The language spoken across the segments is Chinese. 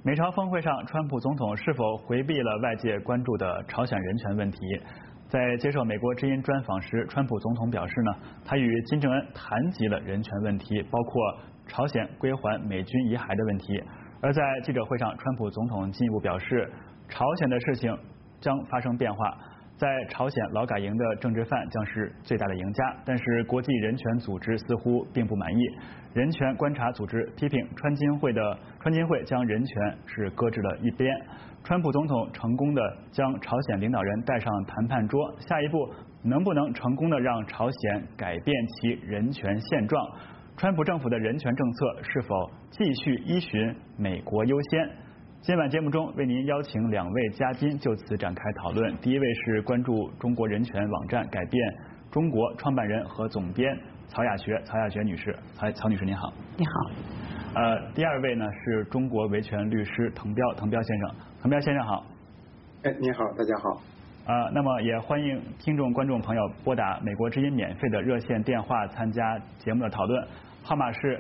美朝峰会上，川普总统是否回避了外界关注的朝鲜人权问题？在接受美国之音专访时，川普总统表示呢，他与金正恩谈及了人权问题，包括朝鲜归还美军遗骸的问题。而在记者会上，川普总统进一步表示，朝鲜的事情将发生变化。在朝鲜劳改营的政治犯将是最大的赢家，但是国际人权组织似乎并不满意。人权观察组织批评川金会将人权是搁置了一边。川普总统成功的将朝鲜领导人带上谈判桌，下一步能不能成功的让朝鲜改变其人权现状？川普政府的人权政策是否继续依循美国优先？今晚节目中为您邀请2位嘉宾就此展开讨论。第一位是关注中国人权网站改变中国创办人和总编曹雅学女士。曹女士您好。 你好。 第二位呢是中国维权律师滕彪先生。滕彪先生好。 你好，大家好。 那么也欢迎听众观众朋友拨打美国之音免费的热线电话参加节目的讨论。号码是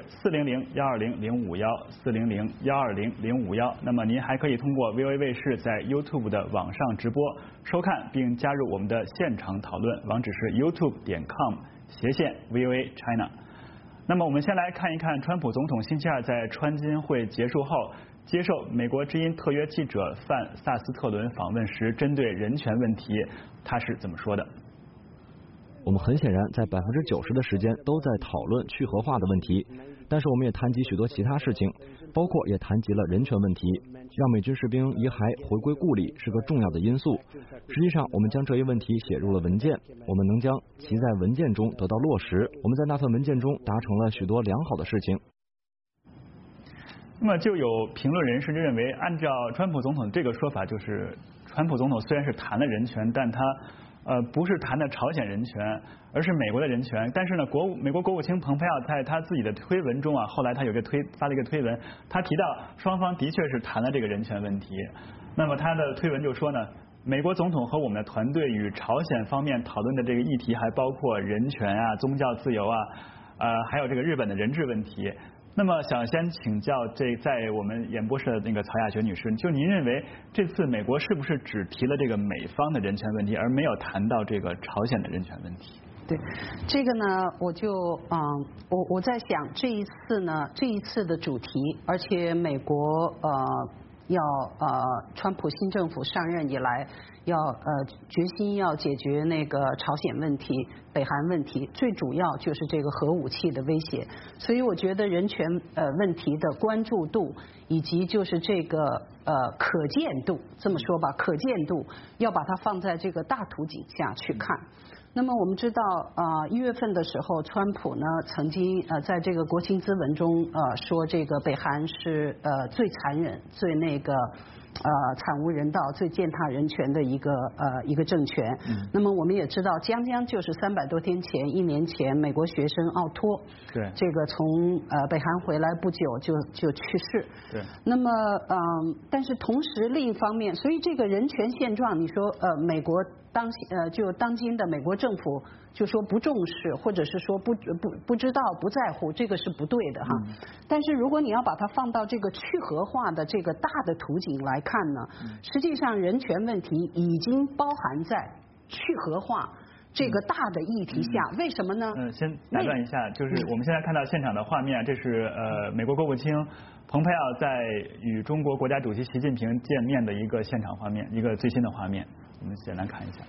400-120-051，400-120-051。那么您还可以通过 VOA 卫视在 YouTube 的网上直播收看，并加入我们的现场讨论，网址是 youtube.com/VOA China。那么我们先来看一看川普总统星期二在川金会结束后接受美国之音特约记者范萨斯特伦访问时，针对人权问题他是怎么说的。 我们很显然在90%的时间都在讨论去核化的问题，但是我们也谈及许多其他事情，包括也谈及了人权问题。让美军士兵遗骸回归故里是个重要的因素。实际上，我们将这一问题写入了文件，我们能将其在文件中得到落实。我们在那份文件中达成了许多良好的事情。 那么就有评论人士认为，按照川普总统这个说法，就是川普总统虽然是谈了人权，但他不是谈的朝鲜人权，而是美国的人权。但是呢，美国国务卿蓬佩奥在他自己的推文中啊，后来他发了一个推文，他提到双方的确是谈了这个人权问题。那么他的推文就说呢，美国总统和我们的团队与朝鲜方面讨论的这个议题还包括人权啊、宗教自由啊，还有这个日本的人质问题。那么想先请教在我们演播室的那个曹雅学女士，就您认为这次美国是不是只提了这个美方的人权问题，而没有谈到这个朝鲜的人权问题？ 对，这个呢，我在想这一次的主题，而且美国川普新政府上任以来决心要解决那个朝鲜问题、北韩问题，最主要就是这个核武器的威胁。所以我觉得人权问题的关注度以及就是这个可见度，这么说吧，可见度要把它放在这个大图景下去看。那么我们知道1月份的时候，川普呢曾经在这个国情咨文中说这个北韩是最残忍、最那个惨无人道、最践踏人权的一个政权。那么我们也知道，将就是300多天前，1年前，美国学生奥托， 对，这个从北韩回来不久就去世。 对。 那么但是同时另一方面，所以这个人权现状，你说美国当今的美国政府就说不重视，或者是说不知道、不在乎，这个是不对的哈。但是如果你要把它放到这个去核化的这个大的图景来看呢，实际上人权问题已经包含在去核化这个大的议题下。为什么呢？ 先打断一下，就是我们现在看到现场的画面，这是美国国务卿蓬佩奥在与中国国家主席习近平见面的一个现场画面，一个最新的画面，我们简单看一下。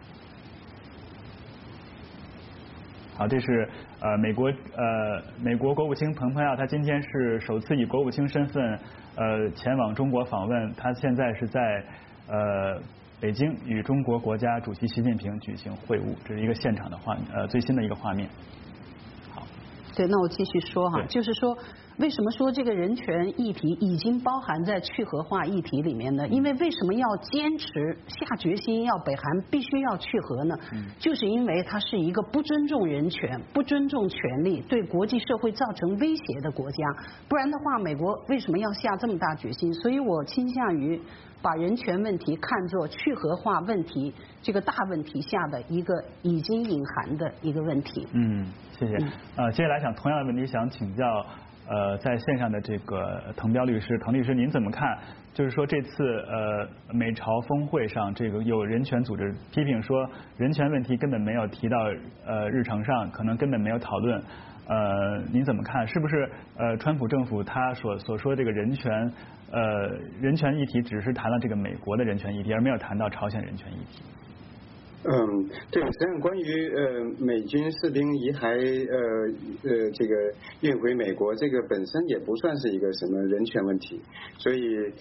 好，这是美国国务卿蓬佩奥，他今天是首次以国务卿身份前往中国访问，他现在是在北京与中国国家主席习近平举行会晤，这是一个现场的最新的一个画面。好， 对，那我继续说哈，就是说为什么说这个人权议题已经包含在去核化议题里面呢？因为为什么要坚持下决心要北韩必须要去核呢？就是因为它是一个不尊重人权、不尊重权利、对国际社会造成威胁的国家。不然的话，美国为什么要下这么大决心？所以我倾向于把人权问题看作去核化问题这个大问题下的一个已经隐含的一个问题。 谢谢。接下来同样的问题想请教在线上的这个滕彪律师，滕律师您怎么看？就是说这次美朝峰会上，这个有人权组织批评说人权问题根本没有提到日程上，可能根本没有讨论。您怎么看？是不是川普政府他所说的这个人权议题只是谈了这个美国的人权议题，而没有谈到朝鲜人权议题？ 对，实际上关于美军士兵遗骸这个运回美国，这个本身也不算是一个什么人权问题，所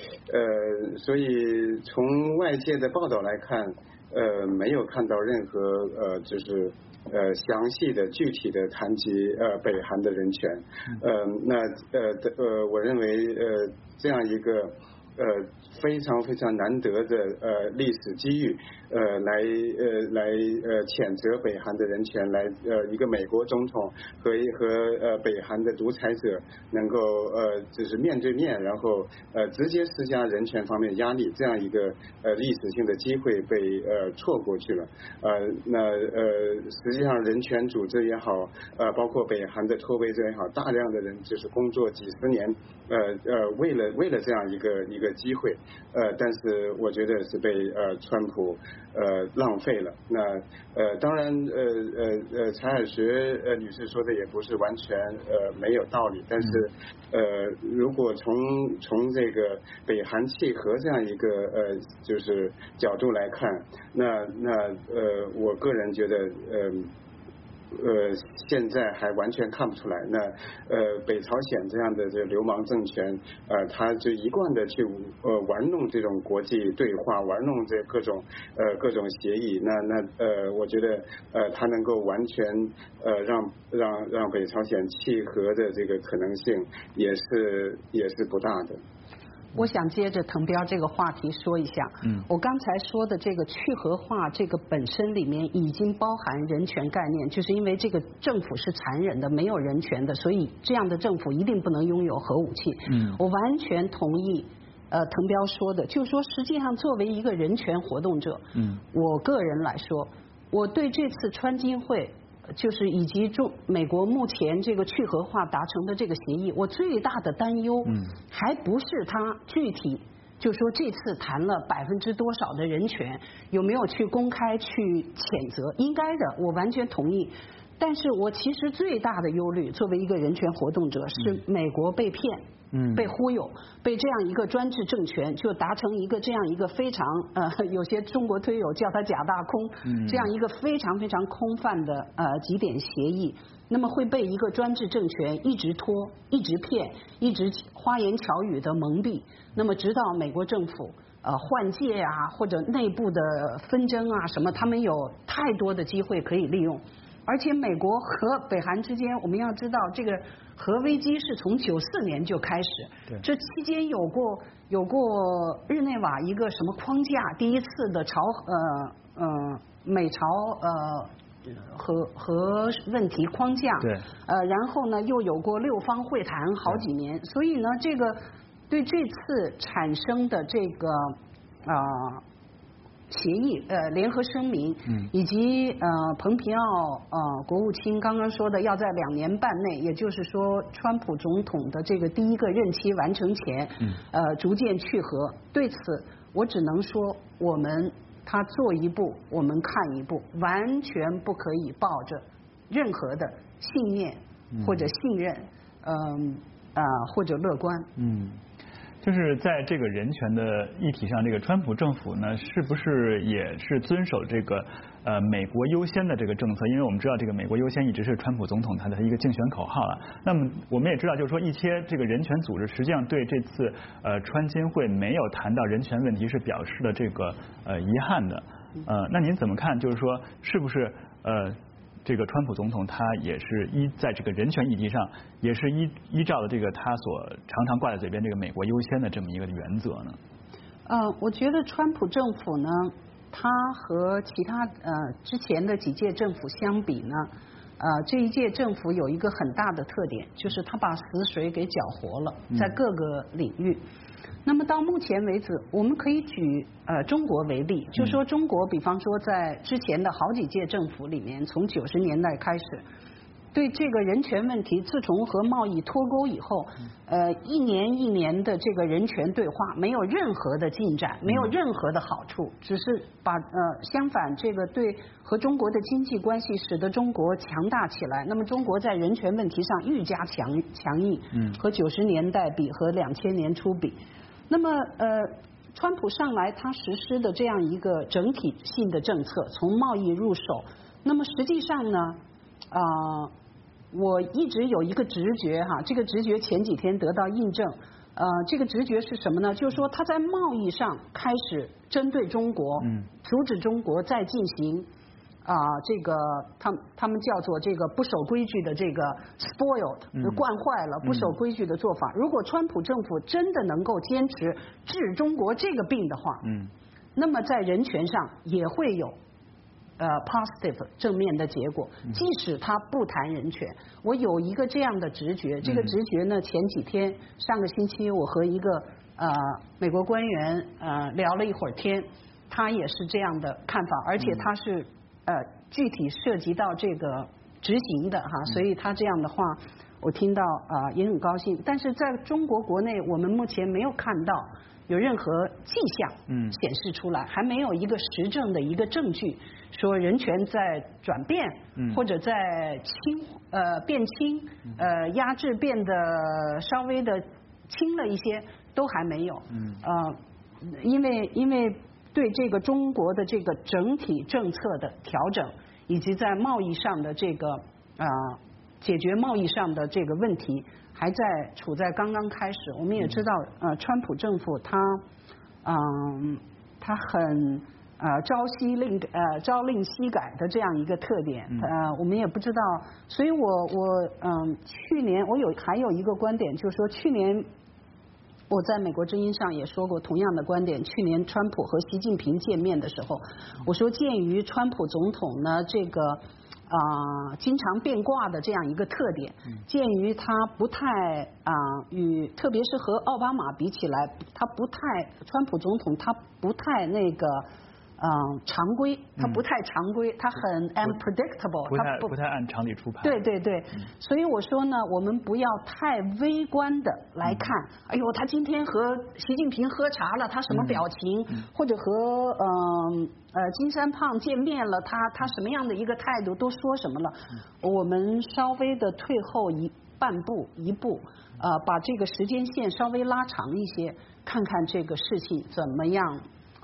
以从外界的报道来看，没有看到任何就是详细的具体的谈及北韩的人权，我认为这样一个非常非常难得的历史机遇，来谴责北韩的人权，来一个美国总统和北韩的独裁者能够就是面对面，然后直接施加人权方面压力，这样一个历史性的机会被错过去了。实际上人权组织也好，包括北韩的脱北者也好，大量的人就是工作几十年，为了这样一个机会，但是我觉得是被川普浪费了。那当然柴尔学女士说的也不是完全没有道理，但是如果从这个北韩契合这样一个就是角度来看，那我个人觉得现在还完全看不出来。那北朝鲜这样的这个流氓政权，他就一贯的去玩弄这种国际对话，玩弄这各种协议。我觉得他能够完全让北朝鲜契合的这个可能性也是不大的。 我想接着滕彪这个话题说一下，我刚才说的这个去核化这个本身里面已经包含人权概念，就是因为这个政府是残忍的，没有人权的，所以这样的政府一定不能拥有核武器。我完全同意滕彪说的，就是说实际上作为一个人权活动者，我个人来说，我对这次川金会就是以及美国目前这个去核化达成的这个协议，我最大的担忧还不是它具体就说这次谈了多少的人权，有没有去公开去谴责，应该的，我完全同意。但是我其实最大的忧虑，作为一个人权活动者，是美国被骗，被忽悠，被这样一个专制政权就达成一个这样一个非常有些中国推友叫它假大空，这样一个非常非常空泛的几点协议，那么会被一个专制政权一直拖、一直骗、一直花言巧语的蒙蔽，那么直到美国政府换届啊，或者内部的纷争啊什么，他们有太多的机会可以利用。而且美国和北韩之间，我们要知道，这个核危机是从94年就开始，这期间有过日内瓦一个什么框架，第一次的美朝核问题框架，然后呢又有过6方会谈好几年，所以呢这个对这次产生的这个协议联合声明，以及蓬皮奥国务卿刚刚说的要在2年半内，也就是说川普总统的这个第一个任期完成前，逐渐去核。对此我只能说，他做一步，我们看一步，完全不可以抱着任何的信念或者信任，或者乐观。 就是在这个人权的议题上，这个川普政府呢，是不是也是遵守这个美国优先的这个政策？因为我们知道这个美国优先一直是川普总统他的一个竞选口号了。那么我们也知道，就是说一些这个人权组织实际上对这次川金会没有谈到人权问题是表示了这个遗憾的。那您怎么看？就是说是不是这个川普总统他也是在这个人权议题上也是依照了这个他所常常挂在嘴边这个美国优先的这么一个原则呢？ 我觉得川普政府呢，他和其他之前的几届政府相比呢，这一届政府有一个很大的特点，就是他把死水给搅活了，在各个领域。那么到目前为止，我们可以举中国为例，就说中国，比方说在之前的好几届政府里面，从90年代开始， 对这个人权问题，自从和贸易脱钩以后，一年一年的这个人权对话没有任何的进展，没有任何的好处，只是把相反这个对和中国的经济关系使得中国强大起来。那么中国在人权问题上愈加强硬，和90年代比，和2000年初比。那么川普上来他实施的这样一个整体性的政策，从贸易入手，那么实际上呢，我一直有一个直觉哈，这个直觉前几天得到印证。这个直觉是什么呢？就是说他在贸易上开始针对中国，阻止中国再进行这个他们叫做这个不守规矩的这个 spoiled 惯坏了不守规矩的做法。如果川普政府真的能够坚持治中国这个病的话，那么在人权上也会有positive 正面的结果，即使他不谈人权。我有一个这样的直觉，这个直觉呢，前几天上个星期我和一个美国官员聊了一会儿天，他也是这样的看法，而且他是具体涉及到这个执行的哈，所以他这样的话我听到也很高兴。但是在中国国内，我们目前没有看到有任何迹象显示出来，还没有一个实证的一个证据说人权在转变，或者在变轻，压制变得稍微的轻了一些，都还没有。因为对这个中国的这个整体政策的调整，以及在贸易上的这个解决贸易上的这个问题，还在处在刚刚开始。我们也知道，川普政府他很朝令夕改的这样一个特点。我们也不知道，所以我去年还有一个观点，就是说去年我在美国之音上也说过同样的观点。去年川普和习近平见面的时候，我说鉴于川普总统呢这个经常变卦的这样一个特点，鉴于他不太特别是和奥巴马比起来，川普总统他不太那个常规，他不太常规，他很 unpredictable， 他不太按常理出牌。 对，所以我说呢，我们不要太微观的来看，哎呦，他今天和习近平喝茶了，他什么表情，或者和金三胖见面了，他什么样的一个态度，都说什么了。我们稍微的退后一步，把这个时间线稍微拉长一些，看看这个事情怎么样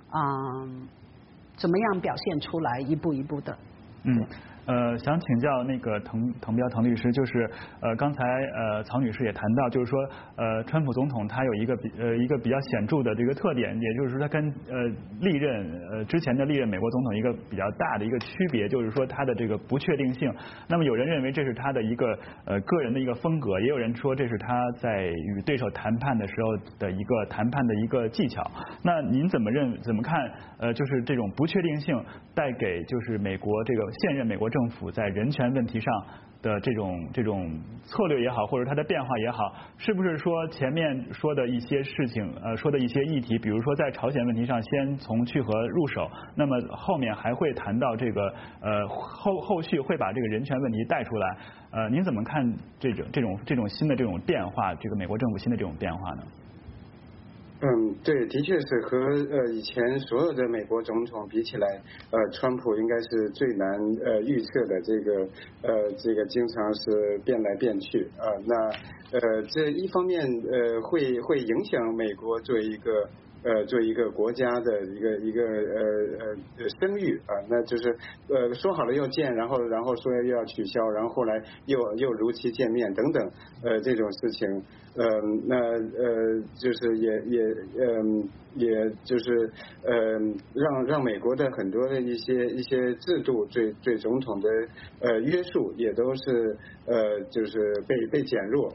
表现出来，一步一步的。 想请教那个滕彪滕律师，就是刚才曹女士也谈到，就是说川普总统他有一个比较显著的这个特点，也就是说他跟之前的历任美国总统一个比较大的一个区别，就是说他的这个不确定性。那么有人认为这是他的一个个人的一个风格，也有人说这是他在与对手谈判的时候的一个谈判的一个技巧。那您怎么看就是这种不确定性带给就是美国这个现任美国政府在人权问题上的这种策略也好，或者它的变化也好，是不是说前面说的一些事情说的一些议题，比如说在朝鲜问题上先从去核入手，那么后面还会谈到这个后续会把这个人权问题带出来。您怎么看这种新的这种变化，这个美国政府新的这种变化呢？ 对，的确是和以前所有的美国总统比起来，川普应该是最难预测的，这个经常是变来变去那这一方面会影响美国作为一个国家的一个声誉那就是说好了要见，然后说又要取消，然后后来又如期见面等等这种事情那就是也就是让美国的很多的一些制度对总统的约束也都是就是被减弱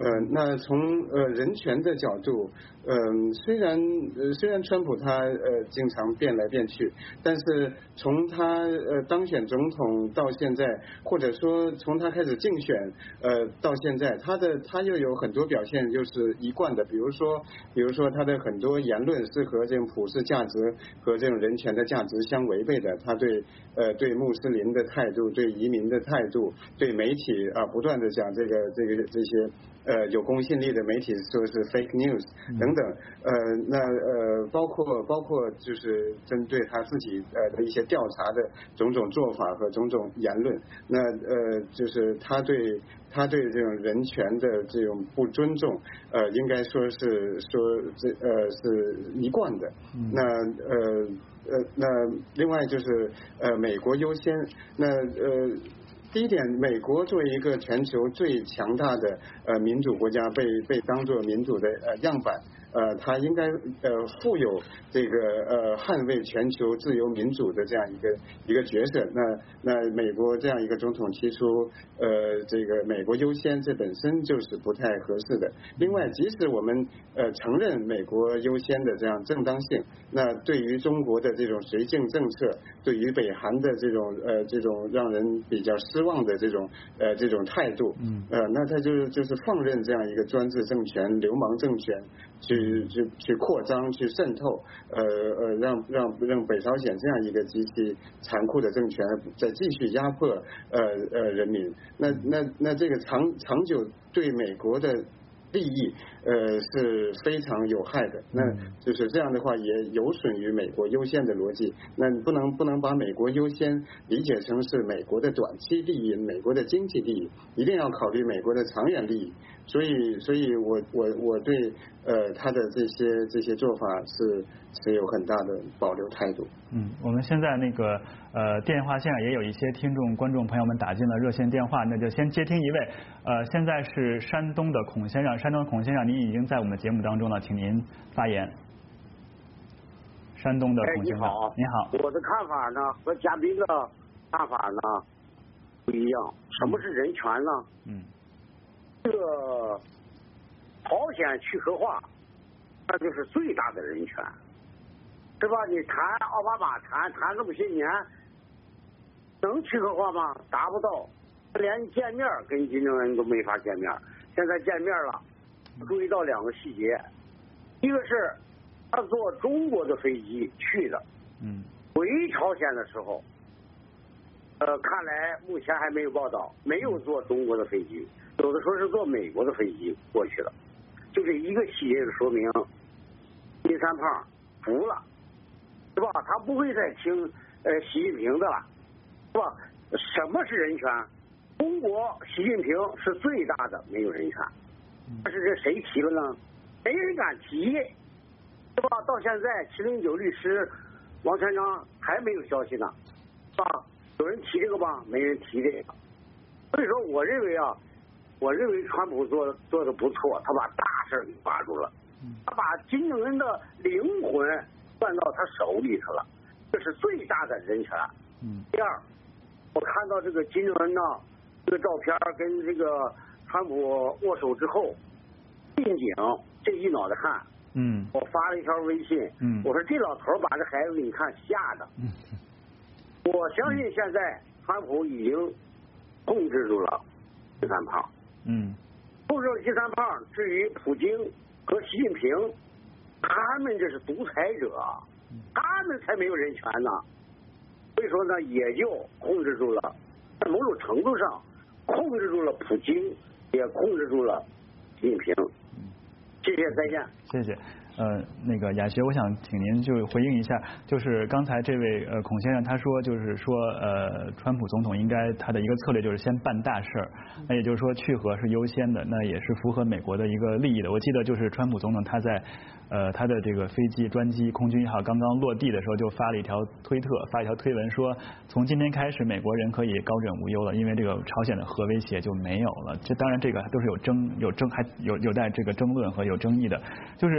那从人权的角度，虽然川普他经常变来变去，但是从他当选总统到现在，或者说从他开始竞选到现在，他又有很多表现就是一贯的，比如说他的很多言论是和这种普世价值和这种人权的价值相违背的，他对穆斯林的态度，对移民的态度，对媒体不断的讲这些有公信力的媒体说是 fake news 等等，包括就是针对他自己的一些调查的种种做法和种种言论，就是他对这种人权的这种不尊重，应该说是一贯的。那另外就是美国优先，第一点，美国作为一个全球最强大的民主国家，被当作民主的样板，它应该负有这个捍卫全球自由民主的这样一个角色。那美国这样一个总统提出这个美国优先，这本身就是不太合适的。另外，即使我们承认美国优先的这样正当性，那对于中国的这种绥靖政策，对于北韩的这种让人比较失望的这种态度，那他就是放任这样一个专制政权、流氓政权去扩张、去渗透，让北朝鲜这样一个极其残酷的政权再继续压迫人民，那这个长久对美国的利益是非常有害的，那就是这样的话也有损于美国优先的逻辑。那不能把美国优先理解成是美国的短期利益、美国的经济利益，一定要考虑美国的长远利益。所以我对他的这些做法是有很大的保留态度。 我们现在那个电话线上也有一些听众观众朋友们打进了热线电话，那就先接听一位。现在是山东的孔先生，山东的孔先生，您已经在我们节目当中了，请您发言。山东的孔先生，你好。 我的看法呢和嘉宾的看法呢不一样。什么是人权呢？这个朝鲜去核化，那就是最大的人权，是吧？你谈奥巴马谈这么些年，能去核化吗？达不到，连见面跟金正恩都没法见面。现在见面了，注意到两个细节，一个是他坐中国的飞机去的，回朝鲜的时候，看来目前还没有报道，没有坐中国的飞机，有的说是坐美国的飞机过去了。就这一个细节的说明，金三胖服了，是吧？他不会再听习近平的了，是吧？什么是人权？中国习近平是最大的没有人权，但是这谁提了呢？没人敢提，是吧？到现在709律师王全璋还没有消息呢，是吧？有人提这个吧？没人提这个。所以说，我认为川普做的不错，他把大事给抓住了，他把金正恩的灵魂攥到他手里头了，这是最大的人权。第二，我看到这个金正恩呢，这个照片跟这个川普握手之后，近景这一脑袋汗。我发了一条微信，我说这老头把这孩子你看吓的。我相信现在川普已经控制住了金三胖。控制了金三胖。至于普京和习近平，他们这是独裁者，他们才没有人权呢。所以说呢，也就控制住了，在某种程度上控制住了普京，也控制住了习近平。谢谢，再见。 谢谢。那个雅学，我想请您就回应一下，就是刚才这位孔先生他说，就是说川普总统应该他的一个策略就是先办大事儿，那也就是说去核是优先的，那也是符合美国的一个利益的。我记得就是川普总统他在他的这个飞机专机空军1号刚刚落地的时候，就发了一条推文说，从今天开始美国人可以高枕无忧了，因为这个朝鲜的核威胁就没有了。这当然这个都是有待这个争论和有争议的。就是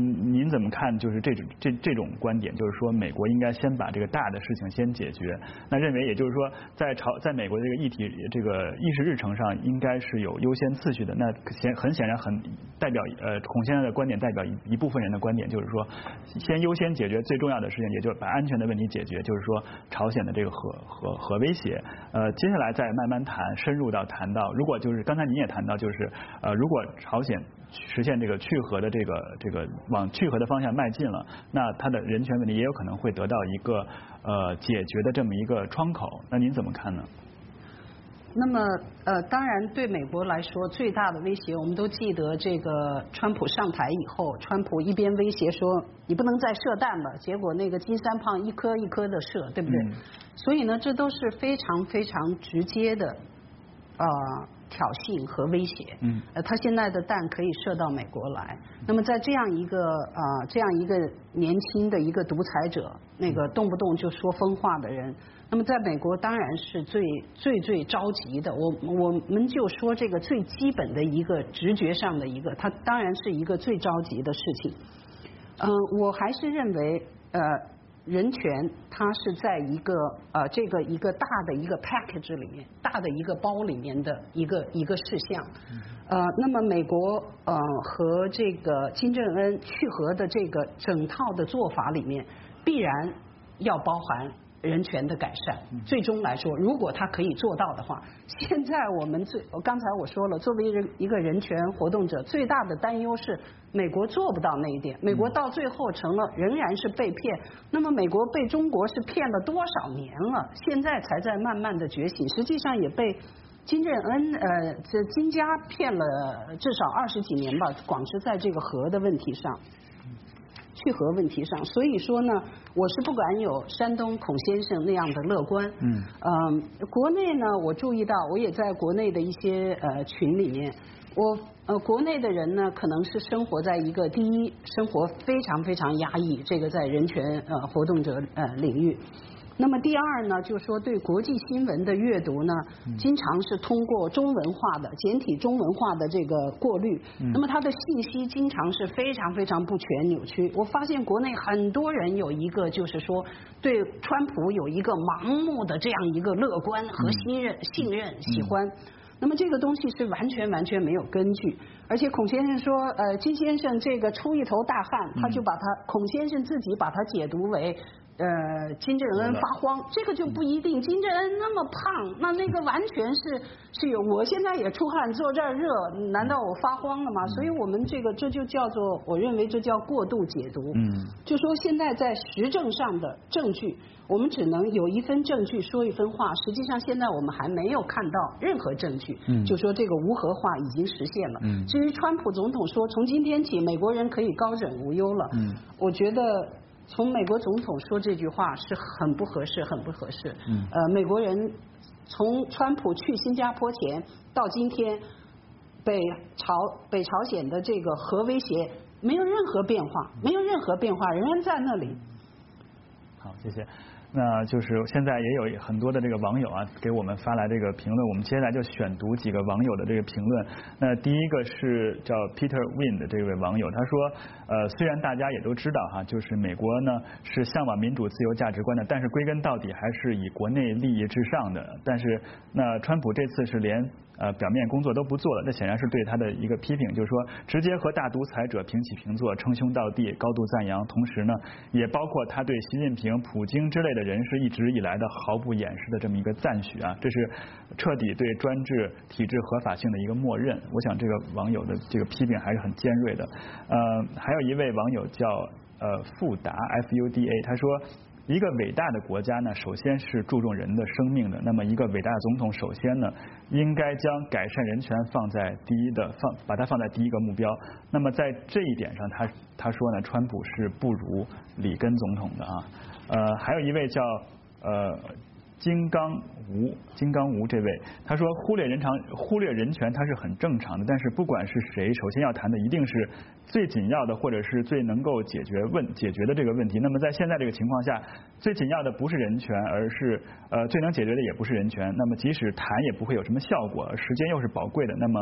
您怎么看？就是这种观点，就是说美国应该先把这个大的事情先解决。那认为也就是说，在美国的这个议题这个议事日程上，应该是有优先次序的。那很显然代表孔先生的观点代表一部分人的观点，就是说先优先解决最重要的事情，也就是把安全的问题解决，就是说朝鲜的这个核威胁。接下来再慢慢深入到谈到，如果就是刚才您也谈到，就是如果朝鲜实现这个去核的这个往去核的方向迈进了，那它的人权问题也有可能会得到一个解决的这么一个窗口。那您怎么看呢？ 那么当然对美国来说最大的威胁，我们都记得这个川普上台以后，川普一边威胁说你不能再射弹了，结果那个金三胖一颗一颗的射，对不对？所以呢，这都是非常非常直接的挑衅和威胁。他现在的弹可以射到美国来。那么在这样一个年轻的一个独裁者，那个动不动就说疯话的人，那么在美国当然是最着急的。我们就说这个最基本的一个直觉上的一个，它当然是一个最着急的事情。我还是认为人权它是在一个一个大的一个 package 里面，大的一个包里面的一个事项。那么美国和这个金正恩去核的这个整套的做法里面，必然要包含人权的改善。最终来说，如果他可以做到的话，现在刚才我说了，作为一个人权活动者，最大的担忧是美国做不到那一点，美国到最后仍然是被骗。那么美国被中国是骗了多少年了？现在才在慢慢的觉醒，实际上也被金正恩这金家骗了至少20几年吧，光是在这个核的问题上。去核问题上，所以说呢，我是不敢有山东孔先生那样的乐观。国内呢，我注意到，我也在国内的一些群里面，国内的人呢，可能是生活在一个第一，生活非常非常压抑，这个在人权活动者领域。那么第二呢，就是说对国际新闻的阅读呢，经常是通过中文化的简体中文化的这个过滤，那么它的信息经常是非常非常不全扭曲。我发现国内很多人有一个就是说对川普有一个盲目的这样一个乐观和信任喜欢。那么这个东西是完全没有根据，而且孔先生说，金先生这个出一头大汗，他就把孔先生自己把它解读为。金正恩发慌，这个就不一定。金正恩那么胖，那个完全是有。我现在也出汗，坐这儿热，难道我发慌了吗？所以我们这就叫做，我认为这叫过度解读。就说现在在实证上的证据，我们只能有一分证据说一分话。实际上现在我们还没有看到任何证据，就说这个无核化已经实现了。至于川普总统说从今天起美国人可以高枕无忧了，我觉得。从美国总统说这句话是很不合适。美国人从川普去新加坡前到今天，北朝鲜的这个核威胁没有任何变化，仍然在那里。 好，谢谢。那就是现在也有很多的这个网友啊给我们发来这个评论，我们接下来就选读几个网友的这个评论。那第一个是叫 Peter Win 的这位网友，他说虽然大家也都知道哈，就是美国呢是向往民主自由价值观的，但是归根到底还是以国内利益至上的。但是那川普这次是连表面工作都不做了，这显然是对他的一个批评，就是说直接和大独裁者平起平坐，称兄道弟，高度赞扬。同时呢，也包括他对习近平、普京之类的人士一直以来的毫不掩饰的这么一个赞许啊，这是彻底对专制体制合法性的一个默认。我想这个网友的这个批评还是很尖锐的。还有一位网友叫富达 FUDA， 他说。一个伟大的国家呢，首先是注重人的生命的。那么，一个伟大的总统，首先呢，应该将改善人权把它放在第一个目标。那么，在这一点上，他说呢，川普是不如里根总统的啊。还有一位叫金刚吴这位，他说忽略人权它是很正常的，但是不管是谁，首先要谈的一定是最紧要的或者是最能够解决的这个问题。那么在现在这个情况下，最紧要的不是人权，而是最能解决的也不是人权。那么即使谈也不会有什么效果，时间又是宝贵的。那么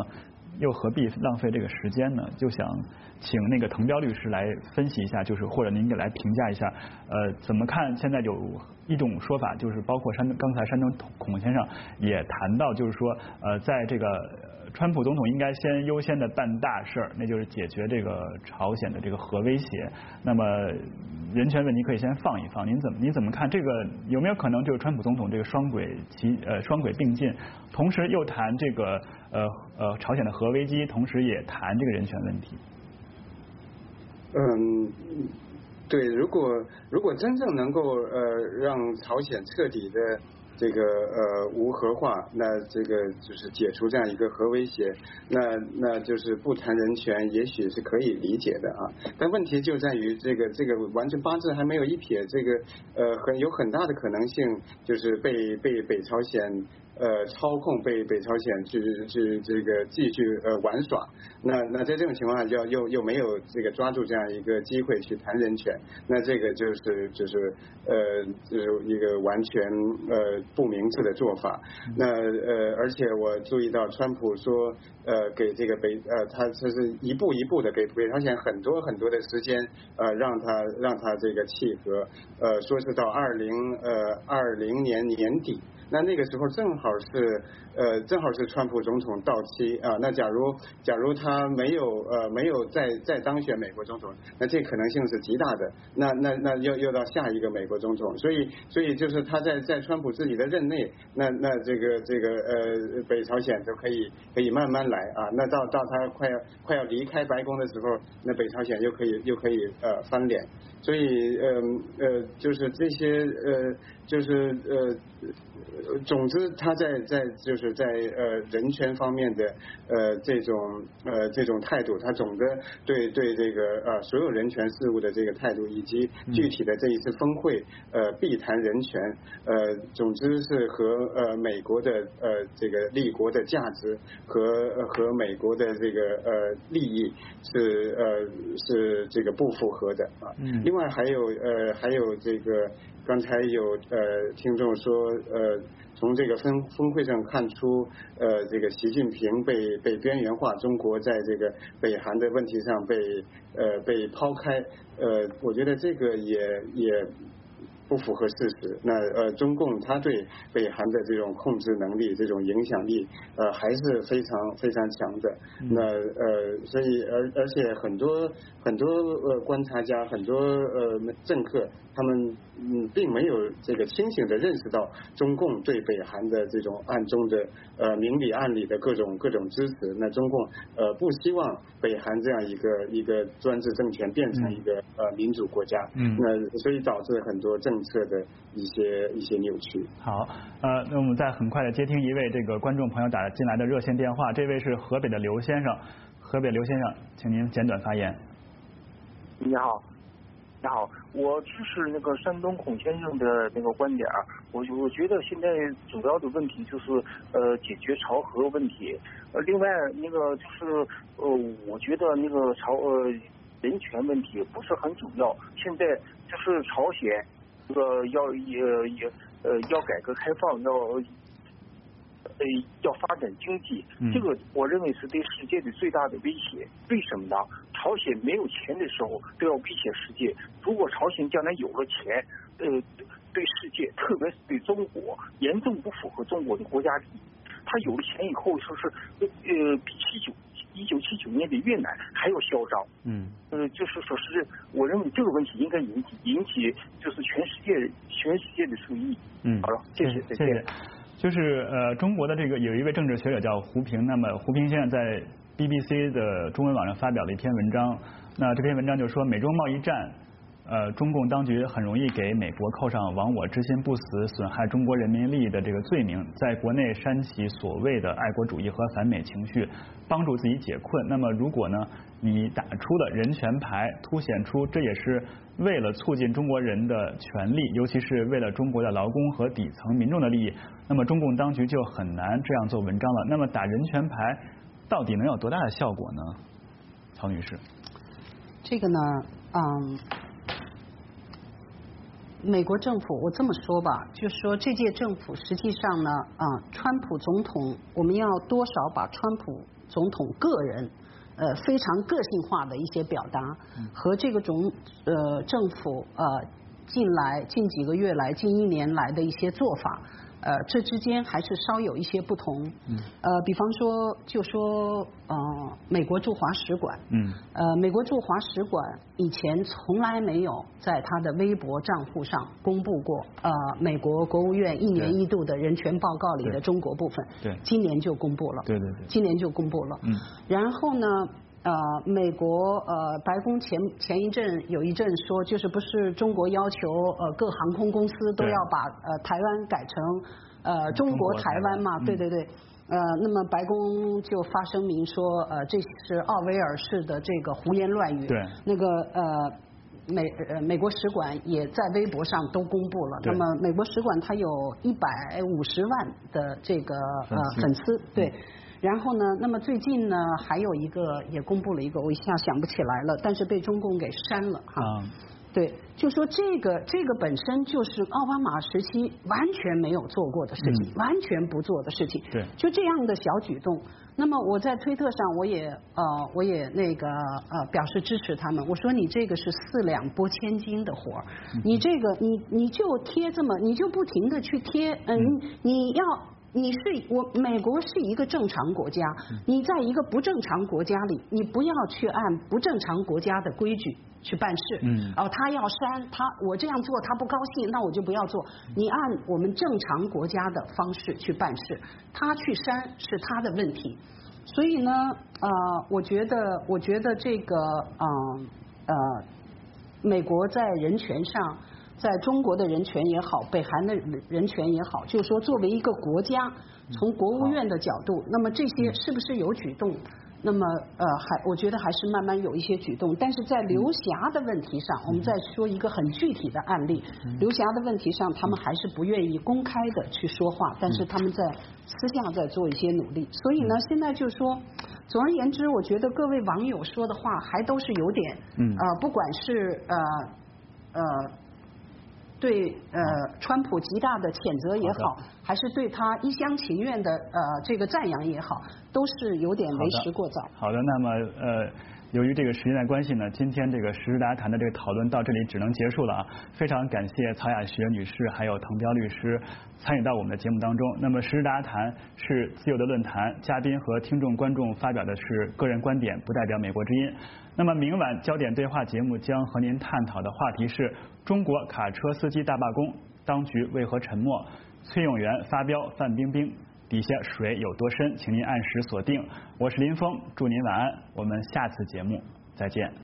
又何必浪费这个时间呢？就想请那个滕彪律师来分析一下，就是或者您给来评价一下，怎么看现在有一种说法，就是包括刚才山东孔先生也谈到，就是说在这个川普总统应该先优先的办大事儿，那就是解决这个朝鲜的这个核威胁。那么人权问题可以先放一放，您怎么看这个？有没有可能就是川普总统这个双轨并进，同时又谈这个朝鲜的核危机，同时也谈这个人权问题？ 对，如果真正能够让朝鲜彻底的这个无核化，那这个就是解除这样一个核威胁，那就是不谈人权，也许是可以理解的啊。但问题就在于这个完全八字还没有一撇，这个有很大的可能性就是被北朝鲜操控，被北朝鲜去这个继续玩耍。那在这种情况下，又没有这个抓住这样一个机会去谈人权，那这个就是一个完全不明智的做法。那而且我注意到川普说给这个他是一步一步的给北朝鲜很多的时间让他这个契合，说是到2020年年底。那个时候正好是川普总统到期啊。那假如他没有再当选美国总统，那这可能性是极大的。那又到下一个美国总统，所以就是他在川普自己的任内，那这个北朝鲜都可以慢慢来啊。那到他快要离开白宫的时候，那北朝鲜又可以翻脸。所以就是这些总之他在人权方面的这种态度，他总的对这个所有人权事务的这个态度，以及具体的这一次峰会必谈人权，总之是和美国的这个立国的价值和美国的这个利益是这个不符合的啊。另外还有这个刚才有听众说从这个峰会上看出这个习近平被边缘化，中国在这个北韩的问题上被抛开，我觉得这个也不符合事实。那中共他对北韩的这种控制能力、这种影响力还是非常非常强的。那所以而且很多观察家、很多政客，他们并没有这个清醒的认识到中共对北韩的这种暗中的明里暗里的各种支持。那中共不希望北韩这样一个专制政权变成一个民主国家。那所以导致很多政策的一些扭曲。 好，那我们再很快的接听一位这个观众朋友打进来的热线电话，这位是河北的刘先生。河北刘先生，请您简短发言。 你好，我支持那个山东孔先生的那个观点。我觉得现在主要的问题就是解决朝核问题。另外那个就是我觉得那个人权问题不是很主要。现在就是朝鲜这个要改革开放，要发展经济，这个我认为是对世界的最大的威胁。为什么呢？朝鲜没有钱的时候都要威胁世界，如果朝鲜将来有了钱，对世界，特别是对中国，严重不符合中国的国家利益。他有了钱以后，说是比1979年的越南还要嚣张。就是说是我认为这个问题应该引起就是全世界的注意。好了，谢谢，再见。 就是中国的这个有一位政治学者叫胡平，那么胡平先生在 BBC 的中文网上发表了一篇文章，那这篇文章就说美中贸易战中共当局很容易给美国扣上亡我之心不死、损害中国人民利益的这个罪名，在国内煽起所谓的爱国主义和反美情绪，帮助自己解困。那么如果呢你打出了人权牌，凸显出这也是为了促进中国人的权利，尤其是为了中国的劳工和底层民众的利益，那么中共当局就很难这样做文章了。那么打人权牌到底能有多大的效果呢？曹女士。 这个呢美国政府，我这么说吧，就是说这届政府实际上呢，川普总统，我们要多少把川普总统个人非常个性化的一些表达，和这个政府近几个月来、近1年来的一些做法。这之间还是稍有一些不同。比方说，就说美国驻华使馆。美国驻华使馆以前从来没有在他的微博账户上公布过美国国务院1年1度的人权报告里的中国部分。 对。 今年就公布了。 对。 今年就公布了。然后呢？美国白宫前一阵有一阵说，就是不是中国要求各航空公司都要把台湾改成中国台湾嘛？对。那么白宫就发声明说，这是奥威尔式的这个胡言乱语。 对。 那个美国使馆也在微博上都公布了。那么美国使馆它有150万的这个粉丝。对。然后呢？那么最近呢，还有一个也公布了一个，我一下想不起来了，但是被中共给删了哈。对，就说这个本身就是奥巴马时期完全没有做过的事情，完全不做的事情。 对， 就这样的小举动。那么我在推特上我也那个表示支持他们。我说你这个是4两拨千斤的活儿，你这个你就贴这么，你就不停的去贴，美国是一个正常国家，你在一个不正常国家里，你不要去按不正常国家的规矩去办事。他要删我这样做他不高兴，那我就不要做。你按我们正常国家的方式去办事，他去删是他的问题。所以呢，我觉得这个美国在人权上。在中国的人权也好，北韩的人权也好，就是说作为一个国家，从国务院的角度，那么这些是不是有举动？那么我觉得还是慢慢有一些举动。但是在刘霞的问题上，我们再说一个很具体的案例，刘霞的问题上，他们还是不愿意公开的去说话，但是他们在私下在做一些努力。所以呢，现在就是说，总而言之，我觉得各位网友说的话还都是有点，不管是对川普极大的谴责也好，还是对他一厢情愿的这个赞扬也好，都是有点为时过早。 好的，那么由于这个时间的关系呢，今天这个时事大家谈的这个讨论到这里只能结束了啊！非常感谢曹雅学女士还有滕彪律师参与到我们的节目当中。那么时事大家谈是自由的论坛，嘉宾和听众观众发表的是个人观点，不代表美国之音。那么明晚焦点对话节目将和您探讨的话题是中国卡车司机大罢工，当局为何沉默？崔永元发飙范冰冰，底下水有多深？请您按时锁定。我是林峰，祝您晚安，我们下次节目再见。